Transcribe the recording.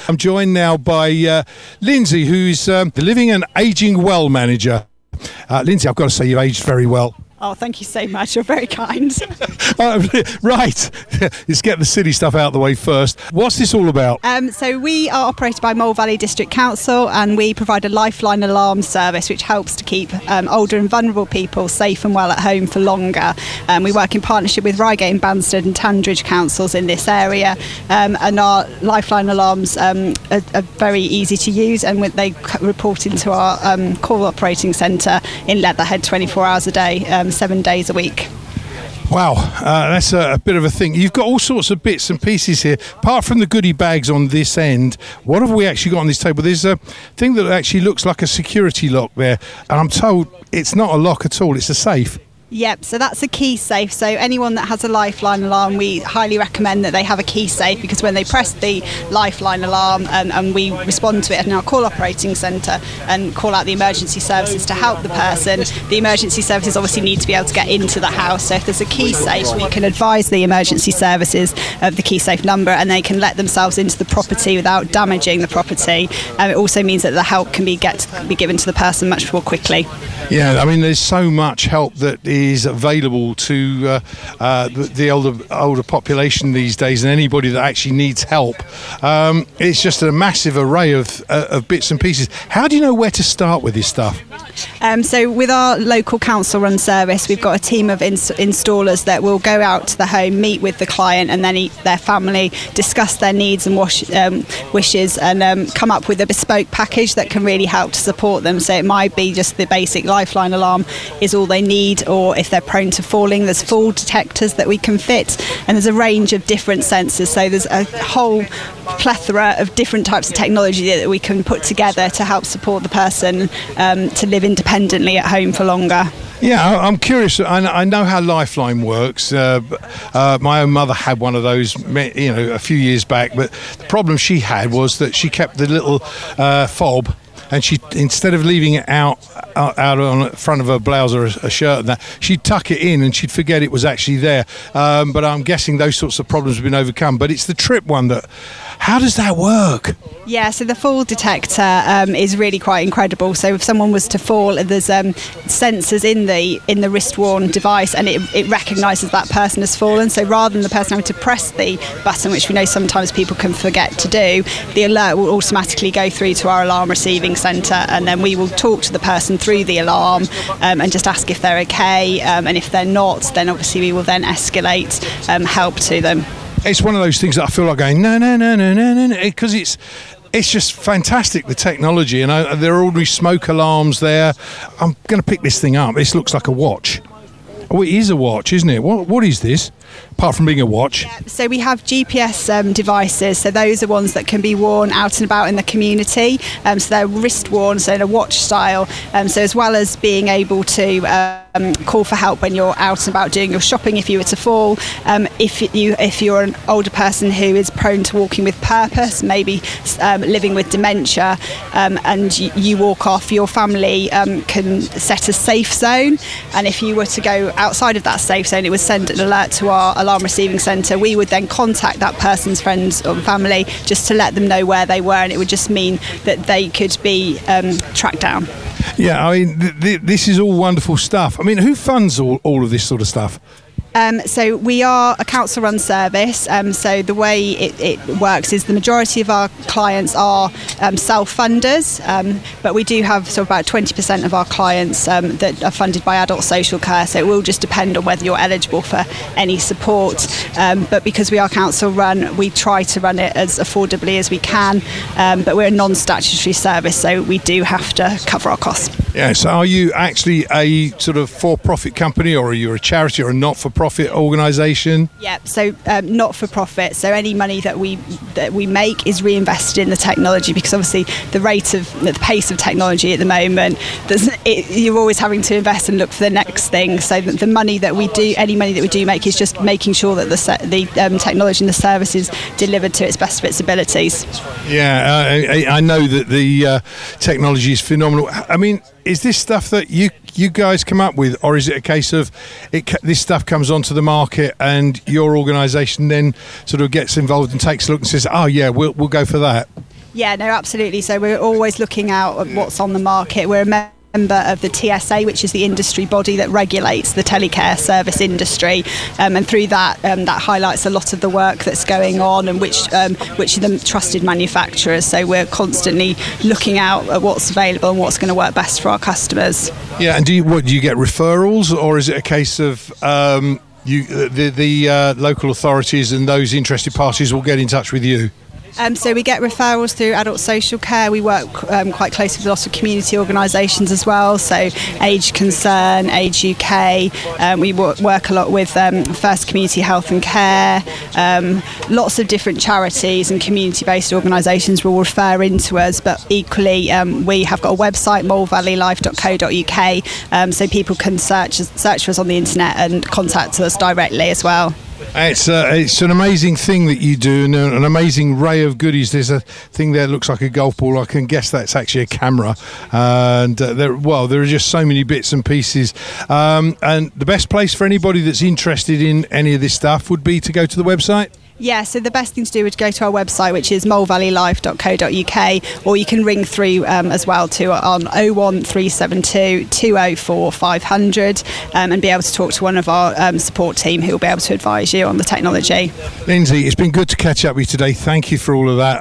I'm joined now by Lindsay, who's the Living and Ageing Well manager. Lindsay, I've got to say you've aged very well. Oh, thank you so much. You're very kind. Right. Let's get the silly stuff out of the way first. What's this all about? So we are operated by Mole Valley District Council, and we provide a lifeline alarm service which helps to keep older and vulnerable people safe and well at home for longer. We work in partnership with Reigate and Banstead and Tandridge councils in this area, and our lifeline alarms are very easy to use, and they report into our call operating centre in Leatherhead 24 hours a day, 7 days a week. Wow, that's a bit of a thing. You've got all sorts of bits and pieces here. Apart from the goodie bags on this end, what have we actually got on this table? There's a thing that actually looks like a security lock there, and I'm told it's not a lock at all, it's a safe. Yep, so that's a key safe. So anyone that has a lifeline alarm, we highly recommend that they have a key safe, because when they press the lifeline alarm and we respond to it in our call operating centre and call out the emergency services to help the person, the emergency services obviously need to be able to get into the house. So if there's a key safe, we can advise the emergency services of the key safe number, and they can let themselves into the property without damaging the property. It also means that the help can be given to the person much more quickly. Yeah, I mean, there's so much help that is available to the older population these days, and anybody that actually needs help. It's just a massive array of bits and pieces. How do you know where to start with this stuff? So with our local council-run service, we've got a team of installers that will go out to the home, meet with the client and then their family, discuss their needs and wishes, and come up with a bespoke package that can really help to support them. So it might be just the basic lifeline alarm is all they need, or if they're prone to falling, there's fall detectors that we can fit, and there's a range of different sensors. So there's a whole plethora of different types of technology that we can put together to help support the person to live independently at home for longer. Yeah, I'm curious. I know how Lifeline works. My own mother had one of those, a few years back. But the problem she had was that she kept the little fob, and she, instead of leaving it out on the front of her blouse or a shirt and that, she'd tuck it in and she'd forget it was actually there. But I'm guessing those sorts of problems have been overcome. But it's the trip one that. How does that work? Yeah, so the fall detector is really quite incredible. So if someone was to fall, there's sensors in the wrist-worn device, and it recognises that person has fallen. So rather than the person having to press the button, which we know sometimes people can forget to do, the alert will automatically go through to our alarm receiving centre, and then we will talk to the person through the alarm and just ask if they're okay. And if they're not, then obviously we will then escalate help to them. It's one of those things that I feel like going, no, because it's just fantastic, the technology. And there are ordinary smoke alarms there. I'm going to pick this thing up. This looks like a watch. Oh, it is a watch, isn't it? What is this, apart from being a watch? Yeah, so we have GPS devices. So those are ones that can be worn out and about in the community. So they're wrist-worn, so in a watch style. So as well as being able to call for help when you're out and about doing your shopping if you were to fall, if you're an older person who is prone to walking with purpose, maybe living with dementia, and you walk off, your family can set a safe zone, and if you were to go outside of that safe zone, it would send an alert to our alarm receiving centre. We would then contact that person's friends or family just to let them know where they were, and it would just mean that they could be tracked down. Yeah, I mean, this is all wonderful stuff. I mean, who funds all of this sort of stuff? So we are a council-run service. So the way it works is the majority of our clients are self-funders, but we do have sort of about 20% of our clients that are funded by adult social care. So it will just depend on whether you're eligible for any support. But because we are council-run, we try to run it as affordably as we can. But we're a non-statutory service, so we do have to cover our costs. Yeah. So are you actually a sort of for-profit company, or are you a charity or a not-for-profit organisation? Yeah, so not for profit. So any money that we make is reinvested in the technology, because obviously the pace of technology at the moment, you're always having to invest and look for the next thing. So the money that we do make is just making sure that the technology and the service is delivered to its best of its abilities. Yeah, I know that the technology is phenomenal. I mean, is this stuff that you guys come up with, or is it a case of this stuff comes onto the market and your organisation then sort of gets involved and takes a look and says, oh yeah, we'll go for that? Yeah, no, absolutely. So we're always looking out at what's on the market. We're a member of the TSA, which is the industry body that regulates the telecare service industry, and through that, that highlights a lot of the work that's going on and which are the trusted manufacturers. So we're constantly looking out at what's available and what's going to work best for our customers. Yeah, and do you get referrals, or is it a case of the local authorities and those interested parties will get in touch with you? So we get referrals through Adult Social Care. We work quite closely with lots of community organisations as well, so Age Concern, Age UK. We work a lot with First Community Health and Care. Lots of different charities and community-based organisations will refer into us, but equally we have got a website, molevalleylife.co.uk, so people can search for us on the internet and contact us directly as well. It's an amazing thing that you do, and an amazing array of goodies. There's a thing there that looks like a golf ball. I can guess that's actually a camera, and there are just so many bits and pieces. And the best place for anybody that's interested in any of this stuff would be to go to the website. Yeah, so the best thing to do would go to our website, which is molevalleylife.co.uk, or you can ring through as well on 01372 204 500 and be able to talk to one of our support team who will be able to advise you on the technology. Lindsay, it's been good to catch up with you today. Thank you for all of that.